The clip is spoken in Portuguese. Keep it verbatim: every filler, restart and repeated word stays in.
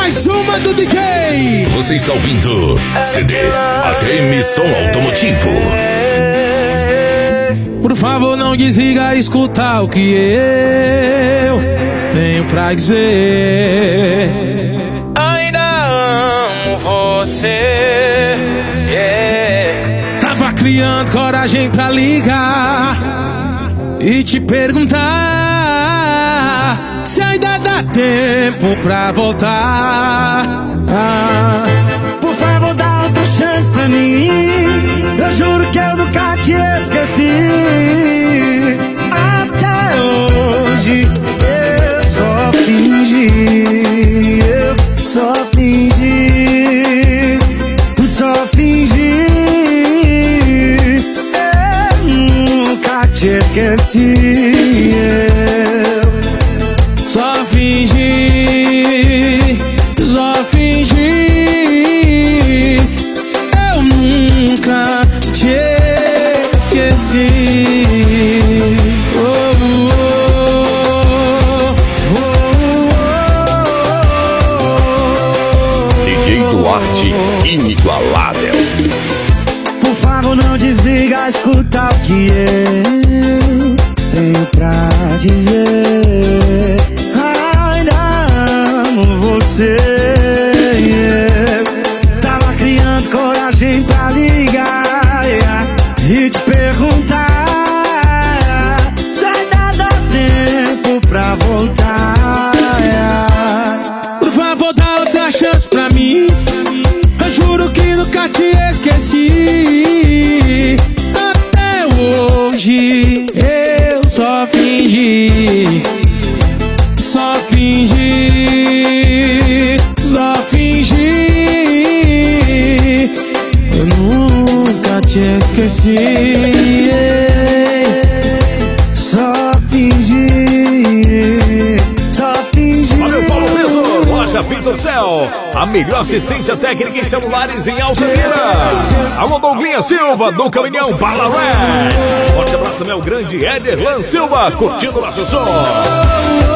mais uma do D J. Você está ouvindo C D A T M Som Automotivo. Por favor, não desliga, escuta o que eu tenho pra dizer. Ainda amo você, yeah. Tava criando coragem pra ligar e te perguntar se ainda dá tempo pra voltar. ah. Por favor, dá outra chance pra mim. Eu juro que eu nunca te esqueci. Até hoje eu só fingi, eu só fingi, só fingi. Eu nunca te esqueci. Eu só fingi, só fingi. Eu nunca te esqueci. Oh, oh, oh, oh. D J Duarte, inigualável. Por favor, não desliga, escuta o que eu tenho pra dizer. Ainda amo você, yeah. Tava criando coragem pra ligar, yeah, e te perguntar se ainda dá tempo pra voltar, yeah. Por favor, dá outra chance pra mim. Eu juro que nunca te esqueci. Até hoje eu só fingi, só fingi, só fingi. Eu nunca te esqueci. Só fingi, só fingi. Olha o Paulo Pedro, Loja Pinto do Céu. A melhor assistência técnica em celulares em Altamira. Alô, Douglinha Silva, do Caminhão Bala Red. Forte abraço, meu grande Ederlan Silva, curtindo nosso som.